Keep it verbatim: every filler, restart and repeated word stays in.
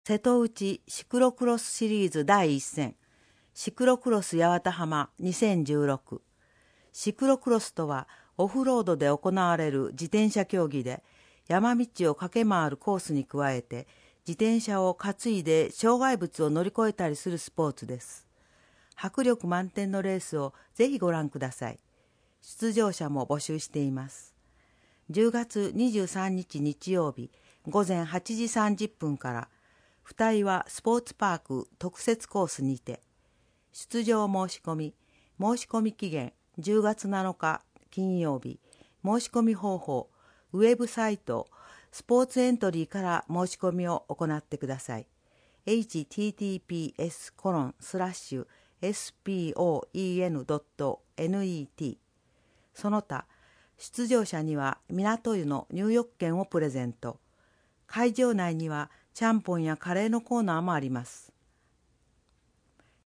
瀬戸内シクロクロスシリーズだいいっ戦、シクロクロス八幡浜にせんじゅうろく。シクロクロスとはオフロードで行われる自転車競技で、山道を駆け回るコースに加えて、自転車を担いで障害物を乗り越えたりするスポーツです。迫力満点のレースをぜひご覧ください。出場者も募集しています。じゅうがつにじゅうさんにち日曜日ごぜんはちじさんじゅっぷんから、二人はスポーツパーク特設コースにて、出場申し込み、申し込み期限じゅうがつなのか金曜日、申し込み方法、ウェブサイト、スポーツエントリーから申し込みを行ってください。エイチティーティーピーエスコロンスラッシュエスポーンドットネット その他、出場者には港湯の入浴券をプレゼント。会場内にはちゃんぽんやカレーのコーナーもあります。